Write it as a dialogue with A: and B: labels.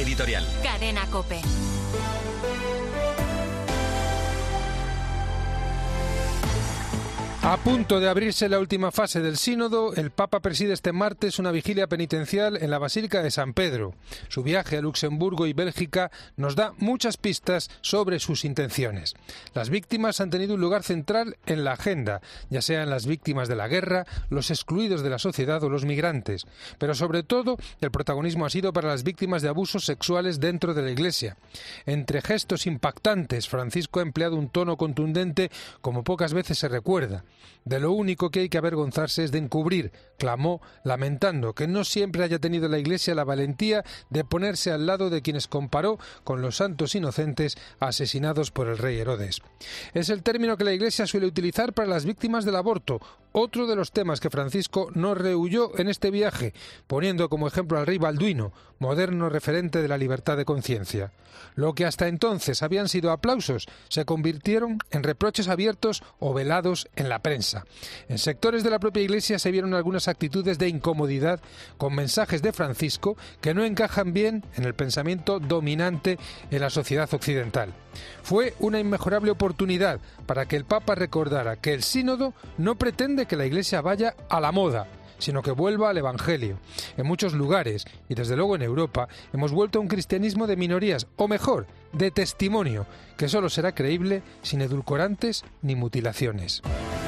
A: editorial.
B: Cadena COPE.
C: A punto de abrirse la última fase del sínodo, el Papa preside este martes una vigilia penitencial en la Basílica de San Pedro. Su viaje a Luxemburgo y Bélgica nos da muchas pistas sobre sus intenciones. Las víctimas han tenido un lugar central en la agenda, ya sean las víctimas de la guerra, los excluidos de la sociedad o los migrantes. Pero sobre todo, el protagonismo ha sido para las víctimas de abusos sexuales dentro de la Iglesia. Entre gestos impactantes, Francisco ha empleado un tono contundente como pocas veces se recuerda. De lo único que hay que avergonzarse es de encubrir, clamó, lamentando que no siempre haya tenido la Iglesia la valentía de ponerse al lado de quienes comparó con los santos inocentes asesinados por el rey Herodes. Es el término que la Iglesia suele utilizar para las víctimas del aborto, otro de los temas que Francisco no rehuyó en este viaje, poniendo como ejemplo al rey Balduino, moderno referente de la libertad de conciencia. Lo que hasta entonces habían sido aplausos se convirtieron en reproches abiertos o velados en la prensa. En sectores de la propia Iglesia se vieron algunas actitudes de incomodidad con mensajes de Francisco que no encajan bien en el pensamiento dominante en la sociedad occidental. Fue una inmejorable oportunidad para que el Papa recordara que el sínodo no pretende que la Iglesia vaya a la moda, sino que vuelva al Evangelio. En muchos lugares, y desde luego en Europa, hemos vuelto a un cristianismo de minorías, o mejor, de testimonio, que solo será creíble sin edulcorantes ni mutilaciones.